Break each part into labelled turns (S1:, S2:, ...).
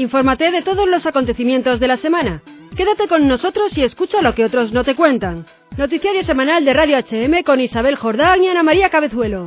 S1: infórmate de todos los acontecimientos de la semana. Quédate con nosotros y escucha lo que otros no te cuentan. Noticiario semanal de Radio HM con Isabel Jordán y Ana María Cabezuelo.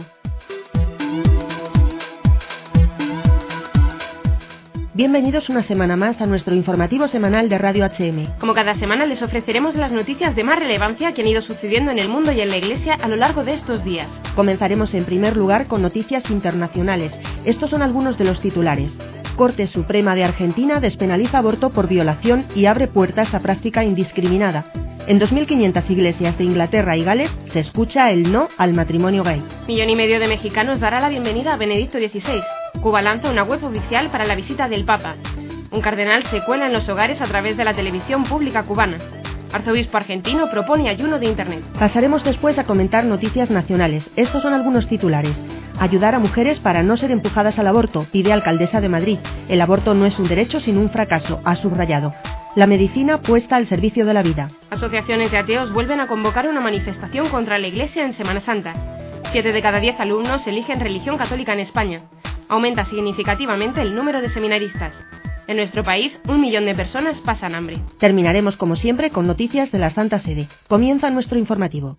S2: Bienvenidos una semana más a nuestro informativo semanal de Radio HM.
S3: Como cada semana les ofreceremos las noticias de más relevancia que han ido sucediendo en el mundo y en la Iglesia a lo largo de estos días.
S2: Comenzaremos en primer lugar con noticias internacionales. Estos son algunos de los titulares. Corte Suprema de Argentina despenaliza aborto por violación y abre puertas a práctica indiscriminada. En 2.500 iglesias de Inglaterra y Gales se escucha el no al matrimonio gay.
S3: 1,5 millones de mexicanos dará la bienvenida a Benedicto XVI. Cuba lanza una web oficial para la visita del Papa. Un cardenal se cuela en los hogares a través de la televisión pública cubana. Arzobispo argentino propone ayuno de Internet.
S2: Pasaremos después a comentar noticias nacionales. Estos son algunos titulares. Ayudar a mujeres para no ser empujadas al aborto, pide alcaldesa de Madrid. El aborto no es un derecho sino un fracaso, ha subrayado. La medicina puesta al servicio de la vida.
S3: Asociaciones de ateos vuelven a convocar una manifestación contra la Iglesia en Semana Santa. 7 de cada 10 alumnos eligen religión católica en España. Aumenta significativamente el número de seminaristas. En nuestro país, 1 millón de personas pasan hambre.
S2: Terminaremos, como siempre, con noticias de la Santa Sede. Comienza nuestro informativo.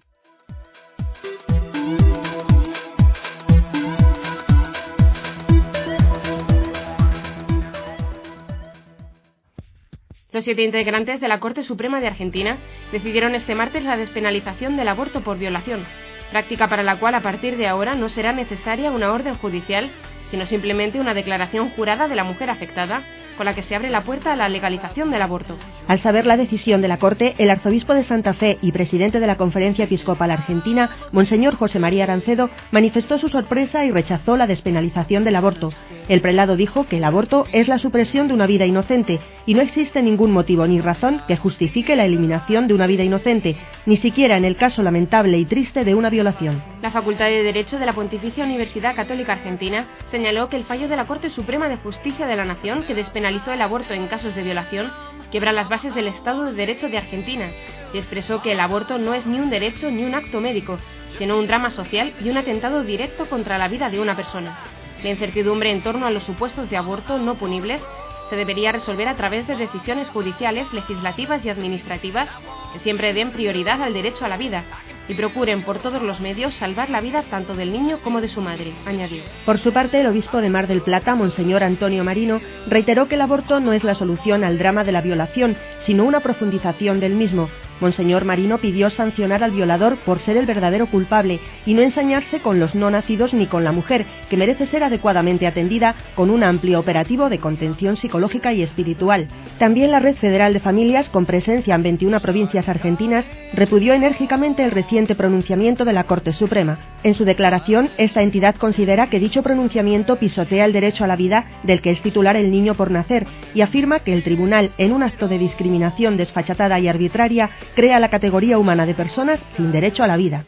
S3: Los 7 integrantes de la Corte Suprema de Argentina decidieron este martes la despenalización del aborto por violación, práctica para la cual a partir de ahora no será necesaria una orden judicial, sino simplemente una declaración jurada de la mujer afectada, con la que se abre la puerta a la legalización del aborto.
S2: Al saber la decisión de la Corte, el arzobispo de Santa Fe y presidente de la Conferencia Episcopal Argentina, Monseñor José María Arancedo, manifestó su sorpresa y rechazó la despenalización del aborto. El prelado dijo que el aborto es la supresión de una vida inocente y no existe ningún motivo ni razón que justifique la eliminación de una vida inocente, ni siquiera en el caso lamentable y triste de una violación.
S3: La Facultad de Derecho de la Pontificia Universidad Católica Argentina señaló que el fallo de la Corte Suprema de Justicia de la Nación, que despenalizó el aborto en casos de violación, quiebra las bases del Estado de Derecho de Argentina y expresó que el aborto no es ni un derecho ni un acto médico, sino un drama social y un atentado directo contra la vida de una persona. La incertidumbre en torno a los supuestos de aborto no punibles se debería resolver a través de decisiones judiciales, legislativas y administrativas que siempre den prioridad al derecho a la vida y procuren por todos los medios salvar la vida tanto del niño como de su madre, añadió.
S2: Por su parte, el obispo de Mar del Plata, Monseñor Antonio Marino, reiteró que el aborto no es la solución al drama de la violación, sino una profundización del mismo. Monseñor Marino pidió sancionar al violador por ser el verdadero culpable y no ensañarse con los no nacidos ni con la mujer, que merece ser adecuadamente atendida con un amplio operativo de contención psicológica y espiritual. También la Red Federal de Familias, con presencia en 21 provincias argentinas, repudió enérgicamente el reciente pronunciamiento de la Corte Suprema. En su declaración, esta entidad considera que dicho pronunciamiento pisotea el derecho a la vida del que es titular el niño por nacer y afirma que el tribunal, en un acto de discriminación desfachatada y arbitraria, crea la categoría humana de personas sin derecho a la vida.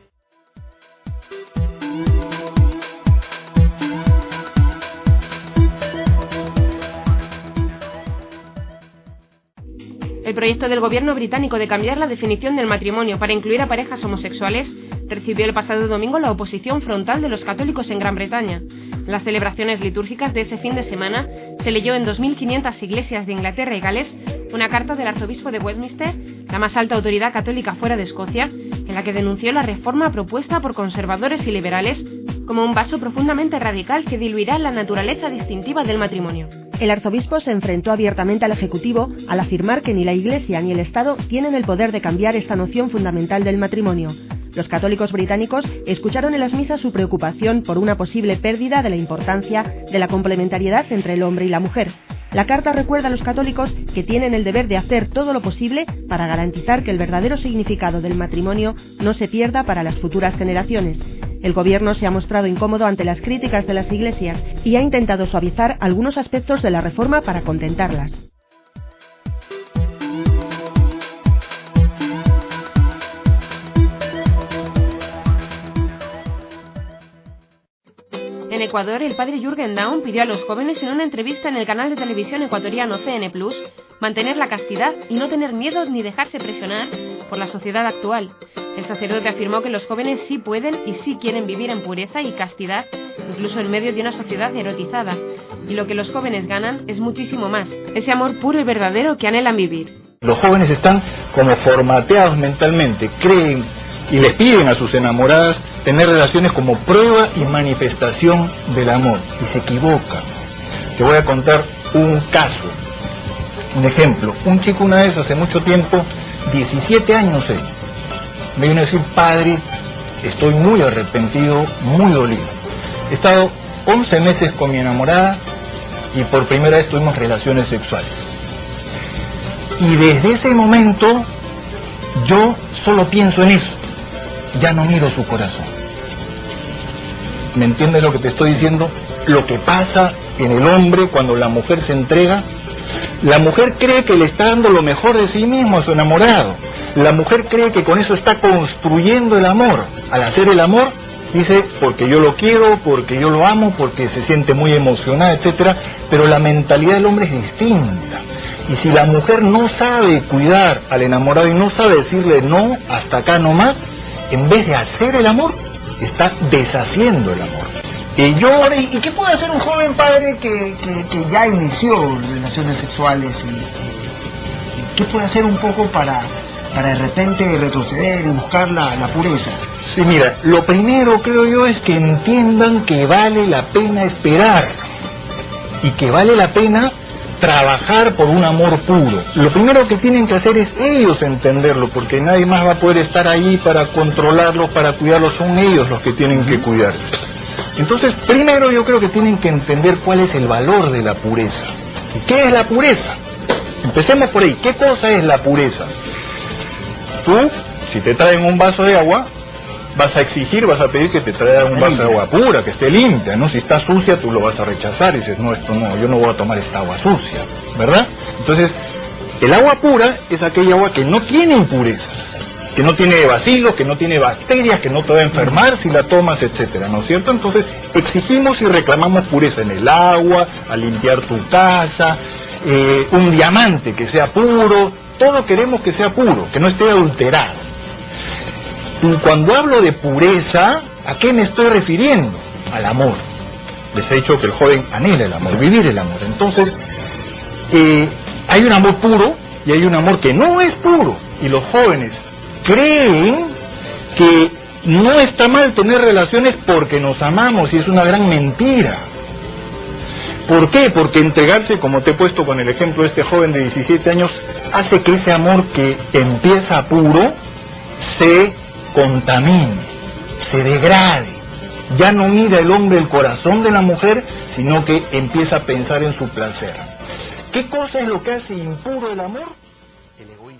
S3: El proyecto del gobierno británico de cambiar la definición del matrimonio para incluir a parejas homosexuales recibió el pasado domingo la oposición frontal de los católicos en Gran Bretaña. En las celebraciones litúrgicas de ese fin de semana se leyó en 2.500 iglesias de Inglaterra y Gales una carta del arzobispo de Westminster, la más alta autoridad católica fuera de Escocia, en la que denunció la reforma propuesta por conservadores y liberales como un paso profundamente radical que diluirá la naturaleza distintiva del matrimonio.
S2: El arzobispo se enfrentó abiertamente al Ejecutivo al afirmar que ni la Iglesia ni el Estado tienen el poder de cambiar esta noción fundamental del matrimonio. Los católicos británicos escucharon en las misas su preocupación por una posible pérdida de la importancia de la complementariedad entre el hombre y la mujer. La carta recuerda a los católicos que tienen el deber de hacer todo lo posible para garantizar que el verdadero significado del matrimonio no se pierda para las futuras generaciones. El gobierno se ha mostrado incómodo ante las críticas de las iglesias y ha intentado suavizar algunos aspectos de la reforma para contentarlas.
S3: En Ecuador, el padre Jürgen Daum pidió a los jóvenes en una entrevista en el canal de televisión ecuatoriano CN Plus mantener la castidad y no tener miedo ni dejarse presionar por la sociedad actual. El sacerdote afirmó que los jóvenes sí pueden y sí quieren vivir en pureza y castidad, incluso en medio de una sociedad erotizada. y lo que los jóvenes ganan es muchísimo más, ese amor puro y verdadero que anhelan vivir.
S4: Los jóvenes están como formateados mentalmente, creen y les piden a sus enamoradas tener relaciones como prueba y manifestación del amor, y se equivocan. Te voy a contar un caso, un ejemplo. Un chico una vez, hace mucho tiempo, 17 años él, me vino a decir: padre, estoy muy arrepentido, muy dolido. He estado 11 meses con mi enamorada y por primera vez tuvimos relaciones sexuales. Y desde ese momento yo solo pienso en eso, ya no miro su corazón. ¿Me entiendes lo que te estoy diciendo? Lo que pasa en el hombre cuando la mujer se entrega. La mujer cree que le está dando lo mejor de sí mismo a su enamorado. La mujer cree que con eso está construyendo el amor. Al hacer el amor, dice: porque yo lo quiero, porque yo lo amo, porque se siente muy emocionada, etcétera. Pero la mentalidad del hombre es distinta. Y si la mujer no sabe cuidar al enamorado y no sabe decirle no, hasta acá no más, en vez de hacer el amor, está deshaciendo el amor.
S5: ¿Y qué puede hacer un joven padre que ya inició relaciones sexuales? ¿Y qué puede hacer un poco para de repente retroceder y buscar la pureza?
S4: Sí, mira, lo primero, creo yo, es que entiendan que vale la pena esperar y que vale la pena trabajar por un amor puro. Lo primero que tienen que hacer es ellos entenderlo, porque nadie más va a poder estar ahí para controlarlos, para cuidarlos. Son ellos los que tienen que cuidarse. Entonces, primero yo creo que tienen que entender cuál es el valor de la pureza. ¿Qué es la pureza? Empecemos por ahí. ¿Qué cosa es la pureza? Tú, si te traen un vaso de agua, vas a exigir, vas a pedir que te traigan un vaso de agua pura, que esté limpia, ¿no? Si está sucia, tú lo vas a rechazar y dices: no, esto no, yo no voy a tomar esta agua sucia, ¿verdad? Entonces, el agua pura es aquella agua que no tiene impurezas, que no tiene bacilos, que no tiene bacterias, que no te va a enfermar si la tomas, etcétera, ¿no es cierto? Entonces, exigimos y reclamamos pureza en el agua, al limpiar tu casa, un diamante que sea puro, todo queremos que sea puro, que no esté adulterado. Y cuando hablo de pureza, ¿a qué me estoy refiriendo? Al amor. Les he dicho que el joven anhela el amor, vivir el amor. Entonces, hay un amor puro y hay un amor que no es puro, y los jóvenes creen que no está mal tener relaciones porque nos amamos, y es una gran mentira. ¿Por qué? Porque entregarse, como te he puesto con el ejemplo de este joven de 17 años, hace que ese amor que empieza puro se contamine, se degrade. Ya no mira el hombre el corazón de la mujer, sino que empieza a pensar en su placer. ¿Qué cosa es lo que hace impuro el amor? El egoísmo.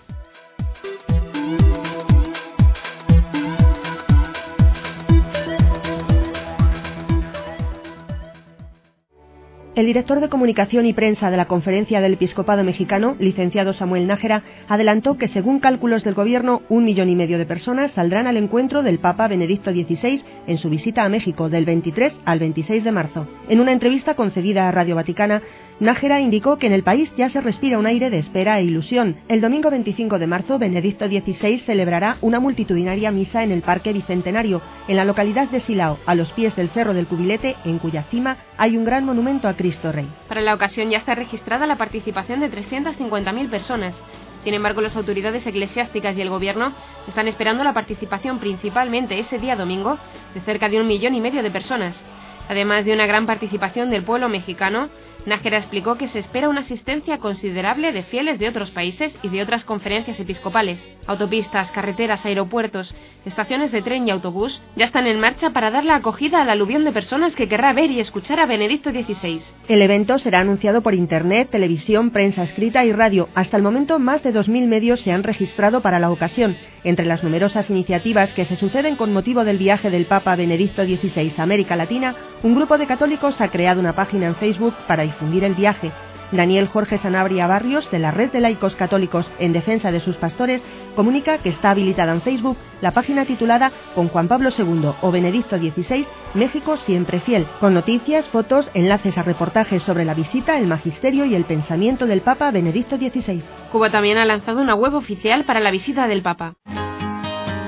S2: El director de Comunicación y Prensa de la Conferencia del Episcopado Mexicano, licenciado Samuel Nájera, adelantó que, según cálculos del Gobierno, 1,5 millones de personas saldrán al encuentro del Papa Benedicto XVI en su visita a México del 23 al 26 de marzo. En una entrevista concedida a Radio Vaticana, Nájera indicó que en el país ya se respira un aire de espera e ilusión. El domingo 25 de marzo, Benedicto XVI celebrará una multitudinaria misa en el Parque Bicentenario, en la localidad de Silao, a los pies del Cerro del Cubilete, en cuya cima hay un gran monumento a Cristo Rey.
S3: Para la ocasión ya está registrada la participación de 350.000 personas. Sin embargo, las autoridades eclesiásticas y el gobierno están esperando la participación principalmente ese día domingo de cerca de 1,5 millones de personas. Además de una gran participación del pueblo mexicano, Nájera explicó que se espera una asistencia considerable de fieles de otros países y de otras conferencias episcopales. Autopistas, carreteras, aeropuertos, estaciones de tren y autobús ya están en marcha para dar la acogida al aluvión de personas que querrá ver y escuchar a Benedicto XVI.
S2: El evento será anunciado por internet, televisión, prensa escrita y radio. Hasta el momento, más de 2.000 medios se han registrado para la ocasión. Entre las numerosas iniciativas que se suceden con motivo del viaje del Papa Benedicto XVI a América Latina, un grupo de católicos ha creado una página en Facebook para difundir el viaje. Daniel Jorge Sanabria Barrios, de la Red de Laicos Católicos en Defensa de sus Pastores, comunica que está habilitada en Facebook la página titulada Con Juan Pablo II o Benedicto XVI, México siempre fiel, con noticias, fotos, enlaces a reportajes sobre la visita, el magisterio y el pensamiento del Papa Benedicto XVI.
S3: Cuba también ha lanzado una web oficial para la visita del Papa.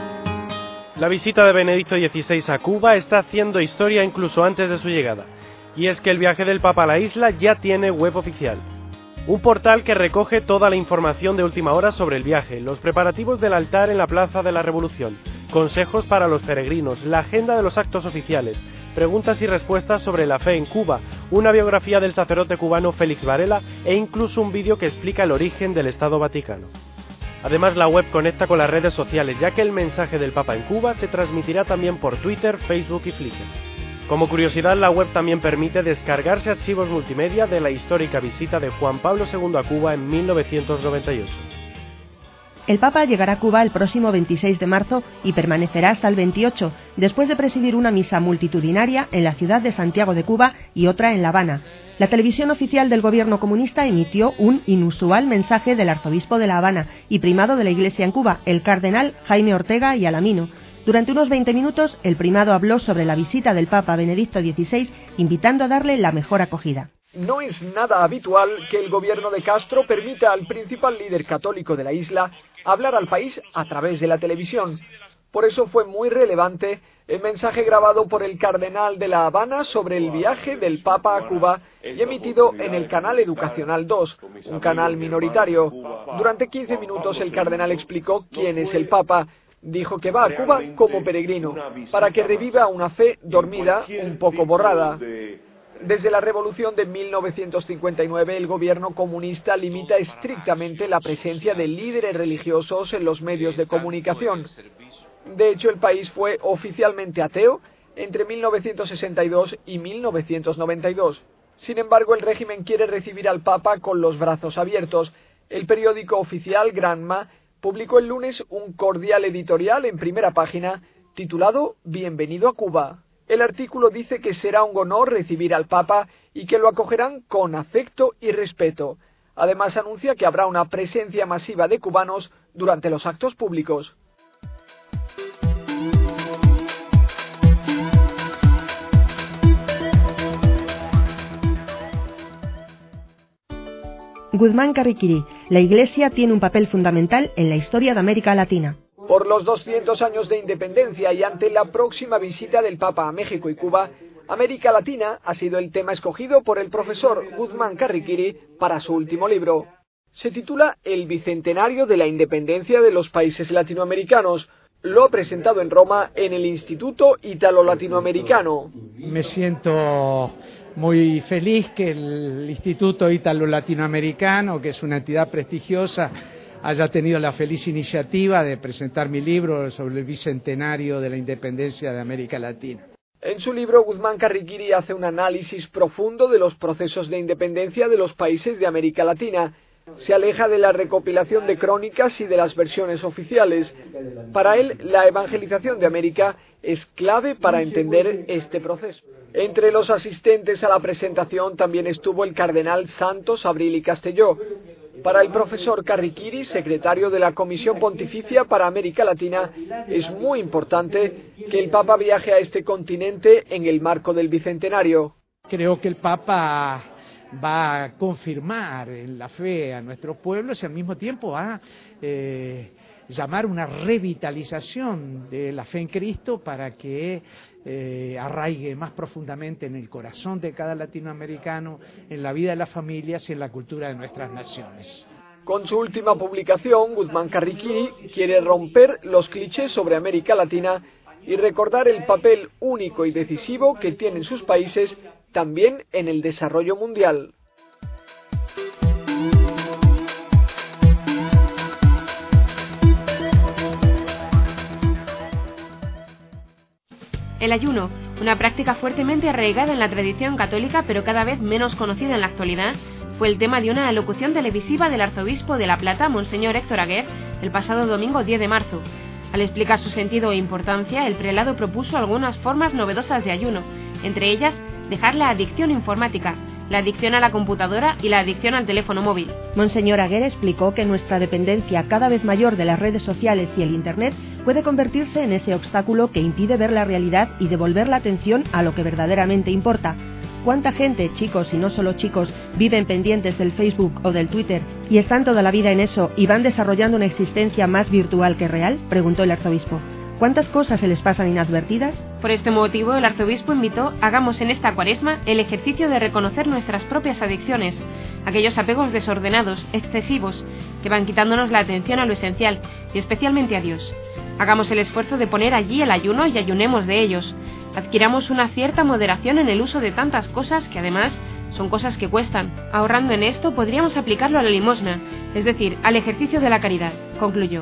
S6: La visita de Benedicto XVI a Cuba está haciendo historia incluso antes de su llegada. Y es que el viaje del Papa a la isla ya tiene web oficial. Un portal que recoge toda la información de última hora sobre el viaje, los preparativos del altar en la Plaza de la Revolución, consejos para los peregrinos, la agenda de los actos oficiales, preguntas y respuestas sobre la fe en Cuba, una biografía del sacerdote cubano Félix Varela e incluso un vídeo que explica el origen del Estado Vaticano. Además, la web conecta con las redes sociales, ya que el mensaje del Papa en Cuba se transmitirá también por Twitter, Facebook y Flickr. Como curiosidad, la web también permite descargarse archivos multimedia de la histórica visita de Juan Pablo II a Cuba en 1998.
S2: El Papa llegará a Cuba el próximo 26 de marzo y permanecerá hasta el 28, después de presidir una misa multitudinaria en la ciudad de Santiago de Cuba y otra en La Habana. La televisión oficial del gobierno comunista emitió un inusual mensaje del arzobispo de La Habana y primado de la Iglesia en Cuba, el cardenal Jaime Ortega y Alamino. Durante unos 20 minutos, el primado habló sobre la visita del Papa Benedicto XVI, invitando a darle la mejor acogida.
S7: No es nada habitual que el gobierno de Castro permita al principal líder católico de la isla hablar al país a través de la televisión. Por eso fue muy relevante el mensaje grabado por el cardenal de La Habana sobre el viaje del Papa a Cuba y emitido en el canal Educacional 2, un canal minoritario. Durante 15 minutos el cardenal explicó quién es el Papa. Dijo que va a Cuba como peregrino, para que reviva una fe dormida, un poco borrada. Desde la revolución de 1959, el gobierno comunista limita estrictamente la presencia de líderes religiosos en los medios de comunicación. De hecho, el país fue oficialmente ateo entre 1962 y 1992. Sin embargo, el régimen quiere recibir al Papa con los brazos abiertos. El periódico oficial Granma publicó el lunes un cordial editorial en primera página titulado Bienvenido a Cuba. El artículo dice que será un honor recibir al Papa y que lo acogerán con afecto y respeto. Además anuncia que habrá una presencia masiva de cubanos durante los actos públicos.
S2: Guzmán Carriquiri, la Iglesia tiene un papel fundamental en la historia de América Latina.
S7: Por los 200 años de independencia y ante la próxima visita del Papa a México y Cuba, América Latina ha sido el tema escogido por el profesor Guzmán Carriquiri para su último libro. Se titula El Bicentenario de la Independencia de los Países Latinoamericanos. Lo ha presentado en Roma en el Instituto Ítalo-Latinoamericano.
S8: Me siento muy feliz que el Instituto Ítalo-Latinoamericano, que es una entidad prestigiosa, haya tenido la feliz iniciativa de presentar mi libro sobre el bicentenario de la independencia de América Latina.
S7: En su libro, Guzmán Carriquiri hace un análisis profundo de los procesos de independencia de los países de América Latina. Se aleja de la recopilación de crónicas y de las versiones oficiales. Para él, la evangelización de América es clave para entender este proceso. Entre los asistentes a la presentación también estuvo el cardenal Santos Abril y Castelló. Para el profesor Carriquiri, secretario de la Comisión Pontificia para América Latina, es muy importante que el Papa viaje a este continente en el marco del Bicentenario.
S8: Creo que el Papa va a confirmar en la fe a nuestros pueblos y al mismo tiempo va a llamar una revitalización de la fe en Cristo para que arraigue más profundamente en el corazón de cada latinoamericano, en la vida de las familias y en la cultura de nuestras naciones.
S7: Con su última publicación, Guzmán Carriquiri quiere romper los clichés sobre América Latina y recordar el papel único y decisivo que tienen sus países también en el desarrollo mundial.
S3: El ayuno, una práctica fuertemente arraigada en la tradición católica pero cada vez menos conocida en la actualidad, fue el tema de una alocución televisiva del arzobispo de La Plata, Monseñor Héctor Aguer, el pasado domingo 10 de marzo. Al explicar su sentido e importancia, el prelado propuso algunas formas novedosas de ayuno, entre ellas dejar la adicción informática, la adicción a la computadora y la adicción al teléfono móvil.
S2: Monseñor Aguer explicó que nuestra dependencia cada vez mayor de las redes sociales y el Internet puede convertirse en ese obstáculo que impide ver la realidad y devolver la atención a lo que verdaderamente importa. ¿Cuánta gente, chicos y no solo chicos, viven pendientes del Facebook o del Twitter y están toda la vida en eso y van desarrollando una existencia más virtual que real?, preguntó el arzobispo. ¿Cuántas cosas se les pasan inadvertidas?
S3: Por este motivo, el arzobispo invitó: hagamos en esta Cuaresma el ejercicio de reconocer nuestras propias adicciones, aquellos apegos desordenados, excesivos, que van quitándonos la atención a lo esencial, y especialmente a Dios. Hagamos el esfuerzo de poner allí el ayuno y ayunemos de ellos. Adquiramos una cierta moderación en el uso de tantas cosas que además son cosas que cuestan. Ahorrando en esto podríamos aplicarlo a la limosna, es decir, al ejercicio de la caridad, concluyó.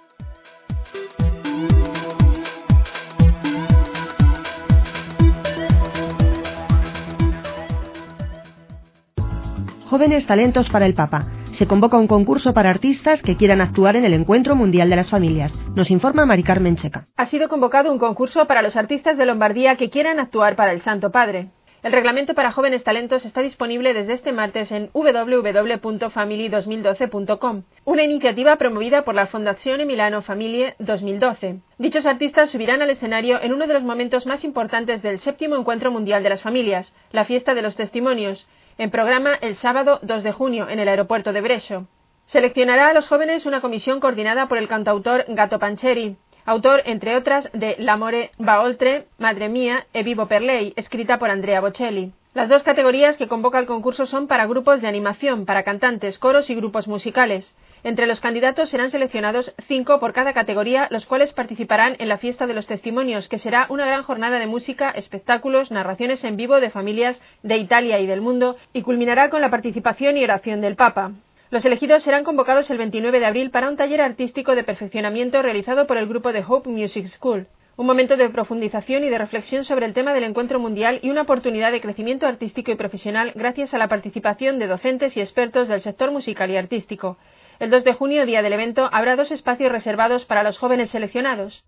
S2: Jóvenes talentos para el Papa. Se convoca un concurso para artistas que quieran actuar en el Encuentro Mundial de las Familias. Nos informa Mari Carmen Checa.
S9: Ha sido convocado un concurso para los artistas de Lombardía que quieran actuar para el Santo Padre. El reglamento para jóvenes talentos está disponible desde este martes en www.family2012.com, una iniciativa promovida por la Fondazione Milano Famiglie 2012. Dichos artistas subirán al escenario en uno de los momentos más importantes del 7º Encuentro Mundial de las Familias, la Fiesta de los Testimonios, en programa el sábado 2 de junio en el aeropuerto de Brescio. Seleccionará a los jóvenes una comisión coordinada por el cantautor Gato Pancheri, autor, entre otras, de L'amore va oltre, Madre mía e Vivo per lei, escrita por Andrea Bocelli. Las dos categorías que convoca el concurso son para grupos de animación, para cantantes, coros y grupos musicales. Entre los candidatos serán seleccionados 5 por cada categoría, los cuales participarán en la Fiesta de los Testimonios, que será una gran jornada de música, espectáculos, narraciones en vivo de familias de Italia y del mundo, y culminará con la participación y oración del Papa. Los elegidos serán convocados el 29 de abril para un taller artístico de perfeccionamiento realizado por el grupo de Hope Music School. Un momento de profundización y de reflexión sobre el tema del encuentro mundial y una oportunidad de crecimiento artístico y profesional gracias a la participación de docentes y expertos del sector musical y artístico. El 2 de junio, día del evento, habrá 2 espacios reservados para los jóvenes seleccionados.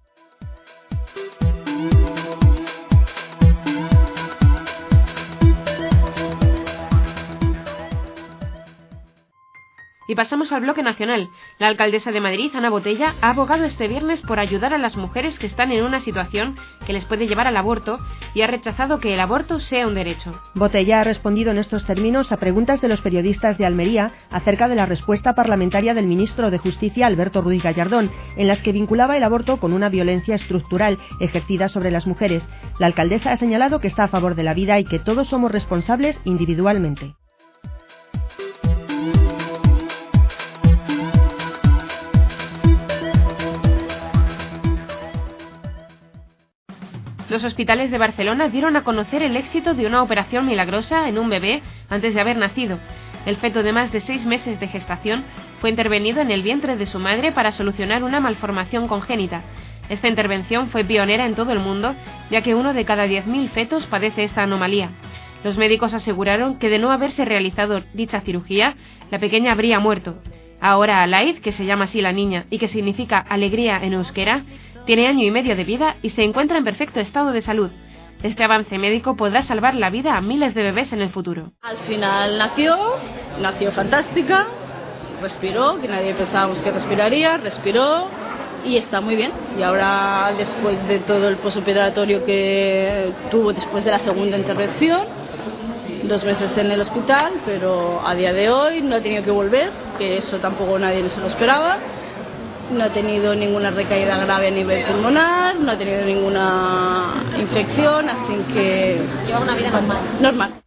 S3: Y pasamos al bloque nacional. La alcaldesa de Madrid, Ana Botella, ha abogado este viernes por ayudar a las mujeres que están en una situación que les puede llevar al aborto y ha rechazado que el aborto sea un derecho.
S2: Botella ha respondido en estos términos a preguntas de los periodistas de Almería acerca de la respuesta parlamentaria del ministro de Justicia, Alberto Ruiz Gallardón, en las que vinculaba el aborto con una violencia estructural ejercida sobre las mujeres. La alcaldesa ha señalado que está a favor de la vida y que todos somos responsables individualmente.
S3: Los hospitales de Barcelona dieron a conocer el éxito de una operación milagrosa en un bebé antes de haber nacido. El feto de más de 6 meses de gestación fue intervenido en el vientre de su madre para solucionar una malformación congénita. Esta intervención fue pionera en todo el mundo, ya que 1 de cada 10.000 fetos padece esta anomalía. Los médicos aseguraron que de no haberse realizado dicha cirugía, la pequeña habría muerto. Ahora Alaid, que se llama así la niña y que significa alegría en euskera, tiene 1 año y medio de vida y se encuentra en perfecto estado de salud. Este avance médico podrá salvar la vida a miles de bebés en el futuro.
S10: Al final nació fantástica, respiró, que nadie pensábamos que respiró y está muy bien. Y ahora, después de todo el posoperatorio que tuvo después de la segunda intervención, 2 meses en el hospital, pero a día de hoy no ha tenido que volver, que eso tampoco nadie se lo esperaba. No ha tenido ninguna recaída grave a nivel pulmonar, no ha tenido ninguna infección, así que
S3: lleva una vida normal.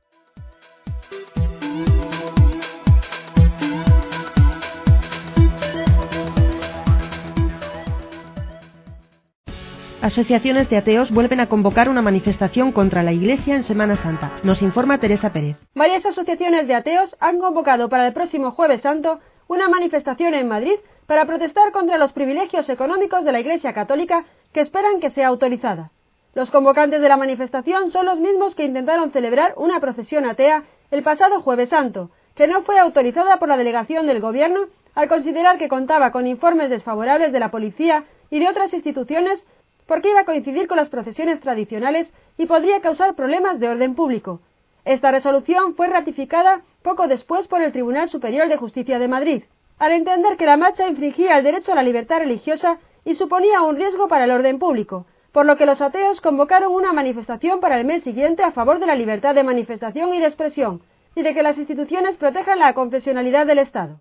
S2: Asociaciones de ateos vuelven a convocar una manifestación contra la Iglesia en Semana Santa. Nos informa Teresa Pérez.
S1: Varias asociaciones de ateos han convocado para el próximo Jueves Santo una manifestación en Madrid para protestar contra los privilegios económicos de la Iglesia Católica que esperan que sea autorizada. Los convocantes de la manifestación son los mismos que intentaron celebrar una procesión atea el pasado Jueves Santo, que no fue autorizada por la delegación del Gobierno al considerar que contaba con informes desfavorables de la policía y de otras instituciones porque iba a coincidir con las procesiones tradicionales y podría causar problemas de orden público. Esta resolución fue ratificada poco después por el Tribunal Superior de Justicia de Madrid, al entender que la marcha infringía el derecho a la libertad religiosa y suponía un riesgo para el orden público, por lo que los ateos convocaron una manifestación para el mes siguiente a favor de la libertad de manifestación y de expresión, y de que las instituciones protejan la confesionalidad del Estado.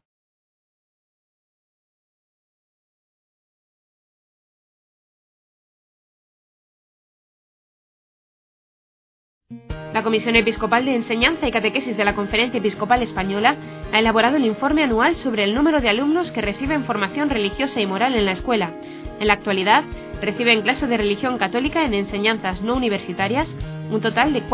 S3: La Comisión Episcopal de Enseñanza y Catequesis de la Conferencia Episcopal Española ha elaborado el informe anual sobre el número de alumnos que reciben formación religiosa y moral en la escuela. En la actualidad, reciben clase de religión católica en enseñanzas no universitarias un total de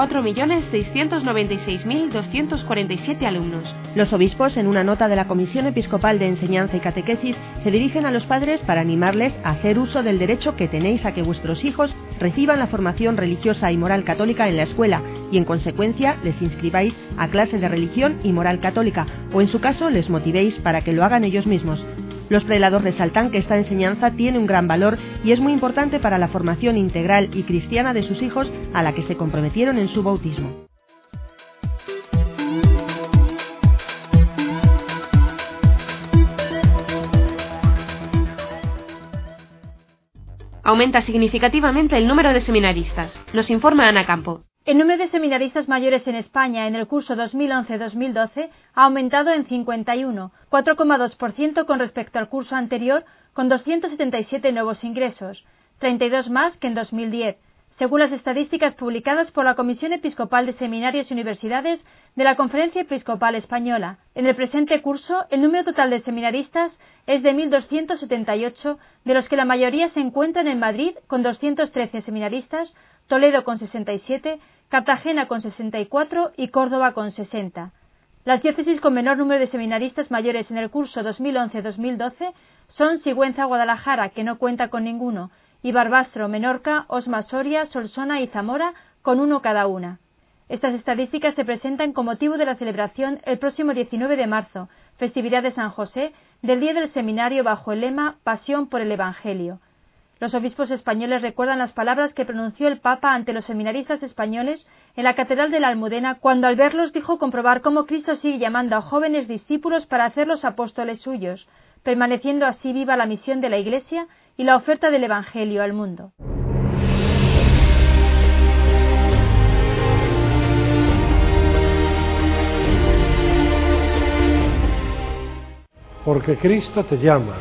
S3: 4.696.247 alumnos.
S2: Los obispos, en una nota de la Comisión Episcopal de Enseñanza y Catequesis, se dirigen a los padres para animarles a hacer uso del derecho que tenéis a que vuestros hijos reciban la formación religiosa y moral católica en la escuela y, en consecuencia, les inscribáis a clase de religión y moral católica o, en su caso, les motivéis para que lo hagan ellos mismos. Los prelados resaltan que esta enseñanza tiene un gran valor y es muy importante para la formación integral y cristiana de sus hijos, a la que se comprometieron en su bautismo.
S3: Aumenta significativamente el número de seminaristas. Nos informa Ana Campo.
S11: El número de seminaristas mayores en España en el curso 2011-2012 ha aumentado en 51, 4,2% con respecto al curso anterior, con 277 nuevos ingresos, 32 más que en 2010, según las estadísticas publicadas por la Comisión Episcopal de Seminarios y Universidades de la Conferencia Episcopal Española. En el presente curso, el número total de seminaristas es de 1.278, de los que la mayoría se encuentran en Madrid, con 213 seminaristas, Toledo con 67, Cartagena con 64 y Córdoba con 60. Las diócesis con menor número de seminaristas mayores en el curso 2011-2012 son Sigüenza-Guadalajara, que no cuenta con ninguno, y Barbastro, Menorca, Osma, Soria, Solsona y Zamora, con uno cada una. Estas estadísticas se presentan con motivo de la celebración el próximo 19 de marzo, festividad de San José, del Día del Seminario bajo el lema Pasión por el Evangelio. Los obispos españoles recuerdan las palabras que pronunció el Papa ante los seminaristas españoles en la Catedral de la Almudena, cuando al verlos dijo comprobar cómo Cristo sigue llamando a jóvenes discípulos para hacerlos apóstoles suyos, permaneciendo así viva la misión de la Iglesia y la oferta del Evangelio al mundo.
S12: Porque Cristo te llama.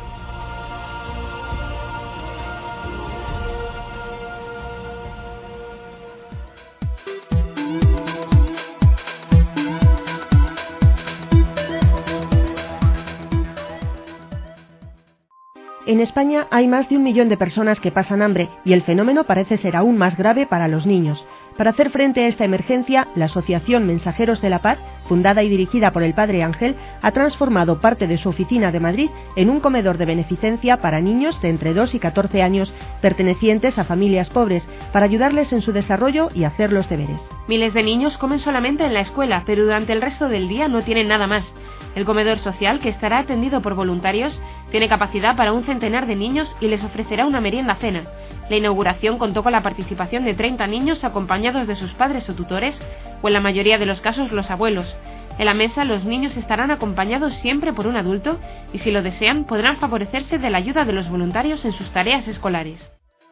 S2: En España hay más de 1 millón de personas que pasan hambre y el fenómeno parece ser aún más grave para los niños. Para hacer frente a esta emergencia, la Asociación Mensajeros de la Paz, fundada y dirigida por el Padre Ángel, ha transformado parte de su oficina de Madrid en un comedor de beneficencia para niños de entre 2 y 14 años, pertenecientes a familias pobres, para ayudarles en su desarrollo y hacer los deberes.
S3: Miles de niños comen solamente en la escuela, pero durante el resto del día no tienen nada más. El comedor social, que estará atendido por voluntarios, tiene capacidad para un centenar de niños y les ofrecerá una merienda-cena. La inauguración contó con la participación de 30 niños acompañados de sus padres o tutores, o en la mayoría de los casos los abuelos. En la mesa los niños estarán acompañados siempre por un adulto y, si lo desean, podrán favorecerse de la ayuda de los voluntarios en sus tareas escolares.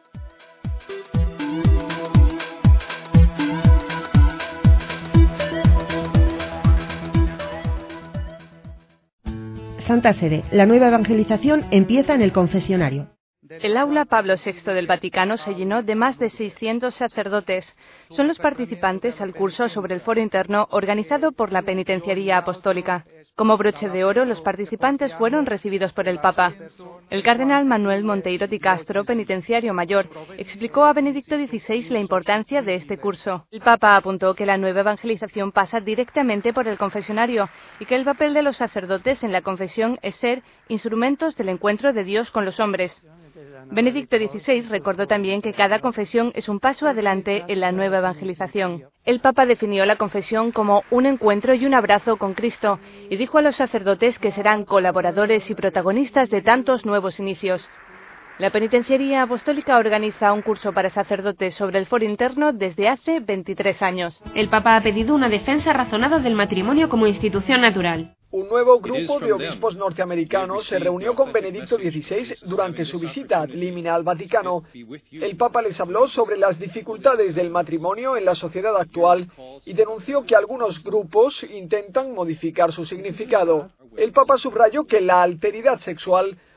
S2: Santa Sede, la nueva evangelización empieza en el confesionario.
S13: El aula Pablo VI del Vaticano se llenó de más de 600 sacerdotes. Son los participantes al curso sobre el foro interno organizado por la Penitenciaría Apostólica. Como broche de oro, los participantes fueron recibidos por el Papa. El cardenal Manuel Monteiro di Castro, penitenciario mayor, explicó a Benedicto XVI la importancia de este curso. El Papa apuntó que la nueva evangelización pasa directamente por el confesionario y que el papel de los sacerdotes en la confesión es ser instrumentos del encuentro de Dios con los hombres. Benedicto XVI recordó también que cada confesión es un paso adelante en la nueva evangelización. El Papa definió la confesión como un encuentro y un abrazo con Cristo y dijo a los sacerdotes que serán colaboradores y protagonistas de tantos nuevos inicios. La Penitenciaría Apostólica organiza un curso para sacerdotes sobre el foro interno desde hace 23 años.
S3: El Papa ha pedido una defensa razonada del matrimonio como institución natural.
S7: Un nuevo grupo de obispos norteamericanos se reunió con Benedicto XVI durante su visita ad limina al Vaticano. El Papa les habló sobre las dificultades del matrimonio en la sociedad actual y denunció que algunos grupos intentan modificar su significado. El Papa subrayó que la alteridad sexual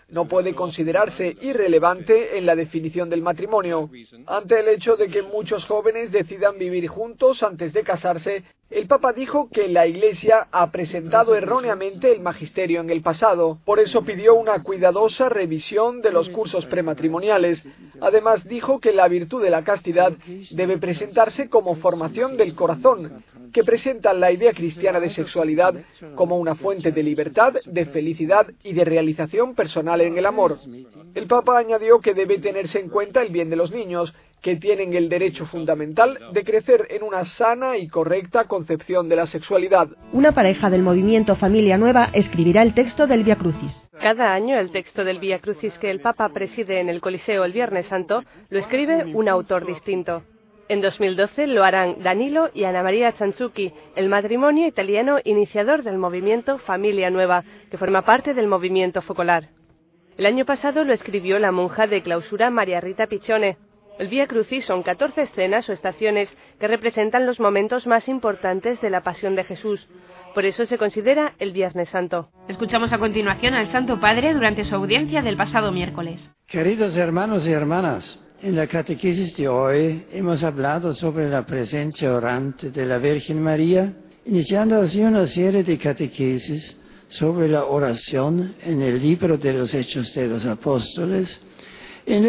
S7: no puede considerarse irrelevante en la definición del matrimonio. Ante el hecho de que muchos jóvenes decidan vivir juntos antes de casarse, el Papa dijo que la Iglesia ha presentado erróneamente el magisterio en el pasado. Por eso pidió una cuidadosa revisión de los cursos prematrimoniales. Además dijo que la virtud de la castidad debe presentarse como formación del corazón, que presenta la idea cristiana de sexualidad como una fuente de libertad, de felicidad y de realización personal en el amor. El Papa añadió que debe tenerse en cuenta el bien de los niños, que tienen el derecho fundamental de crecer en una sana y correcta concepción de la sexualidad.
S2: Una pareja del movimiento Familia Nueva escribirá el texto del Vía Crucis.
S13: Cada año el texto del Vía Crucis que el Papa preside en el Coliseo el Viernes Santo lo escribe un autor distinto. En 2012 lo harán Danilo y Ana María Cianzucchi, el matrimonio italiano iniciador del movimiento Familia Nueva, que forma parte del movimiento Focolar. El año pasado lo escribió la monja de clausura María Rita Piccione. El Vía Crucis son 14 escenas o estaciones que representan los momentos más importantes de la Pasión de Jesús. Por eso se considera el Viernes Santo.
S3: Escuchamos a continuación al Santo Padre durante su audiencia del pasado miércoles.
S12: Queridos hermanos y hermanas, en la catequesis de hoy hemos hablado sobre la presencia orante de la Virgen María, iniciando así una serie de catequesis sobre la oración en el libro de los Hechos de los Apóstoles, en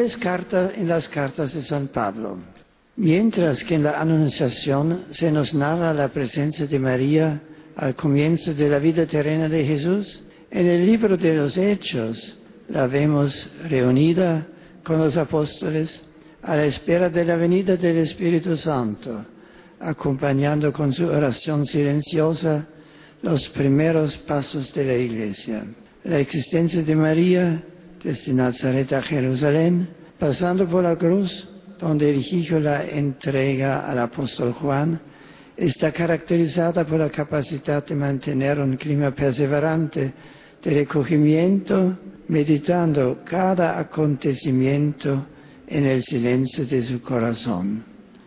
S12: las cartas de San Pablo. Mientras que en la Anunciación se nos narra la presencia de María al comienzo de la vida terrena de Jesús, en el libro de los Hechos la vemos reunida con los apóstoles a la espera de la venida del Espíritu Santo, acompañando con su oración silenciosa los primeros pasos de la Iglesia. La existencia de María desde Nazaret a Jerusalén, pasando por la cruz, donde eligió la entrega al apóstol Juan, está caracterizada por la capacidad de mantener un clima perseverante de recogimiento, meditando cada acontecimiento en el silencio de su corazón.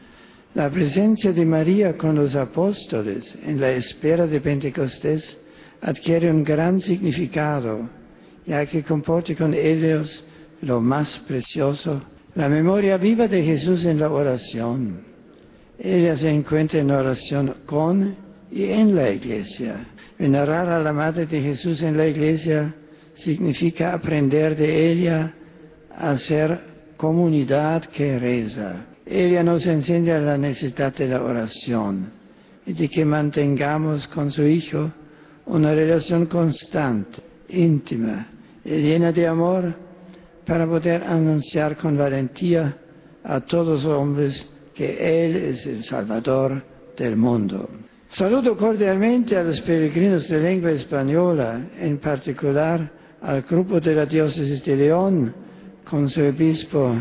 S12: La presencia de María con los apóstoles en la espera de Pentecostés adquiere un gran significado, ya que comparte con ellos lo más precioso, la memoria viva de Jesús en la oración. Ella se encuentra en oración con y en la Iglesia. Venerar a la Madre de Jesús en la Iglesia significa aprender de ella a ser comunidad que reza. Ella nos enseña la necesidad de la oración y de que mantengamos con su Hijo una relación constante, íntima y llena de amor para poder anunciar con valentía a todos los hombres que Él es el Salvador del mundo. Saludo cordialmente a los peregrinos de lengua española, en particular al grupo de la diócesis de León, con su obispo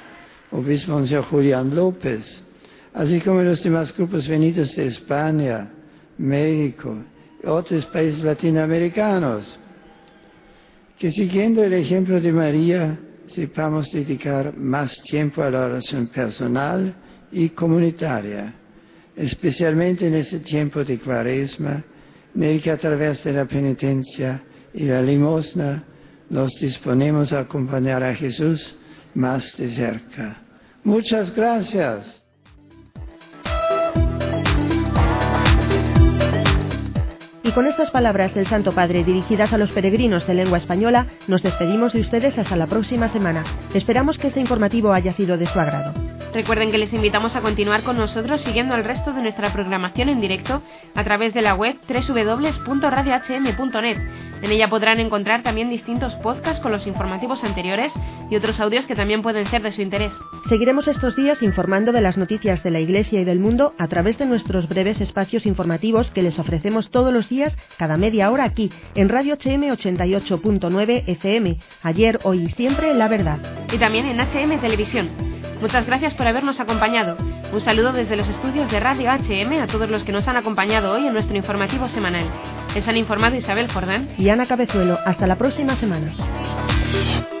S12: Mons. Julián López, así como los demás grupos venidos de España, México y otros países latinoamericanos, que siguiendo el ejemplo de María, sepamos dedicar más tiempo a la oración personal y comunitaria, especialmente en este tiempo de Cuaresma, en el que a través de la penitencia y la limosna nos disponemos a acompañar a Jesús más de cerca. Muchas gracias.
S2: Y con estas palabras del Santo Padre dirigidas a los peregrinos de lengua española, nos despedimos de ustedes hasta la próxima semana. Esperamos que este informativo haya sido de su agrado.
S3: Recuerden que les invitamos a continuar con nosotros siguiendo el resto de nuestra programación en directo a través de la web www.radiohm.net. En ella podrán encontrar también distintos podcasts con los informativos anteriores y otros audios que también pueden ser de su interés.
S2: Seguiremos estos días informando de las noticias de la Iglesia y del mundo a través de nuestros breves espacios informativos que les ofrecemos todos los días, cada media hora aquí, en Radio HM 88.9 FM. Ayer, hoy y siempre, la verdad.
S3: Y también en HM Televisión. Muchas gracias por habernos acompañado. Un saludo desde los estudios de Radio HM a todos los que nos han acompañado hoy en nuestro informativo semanal. Les han informado Isabel Jordán
S2: y Ana Cabezuelo. Hasta la próxima semana.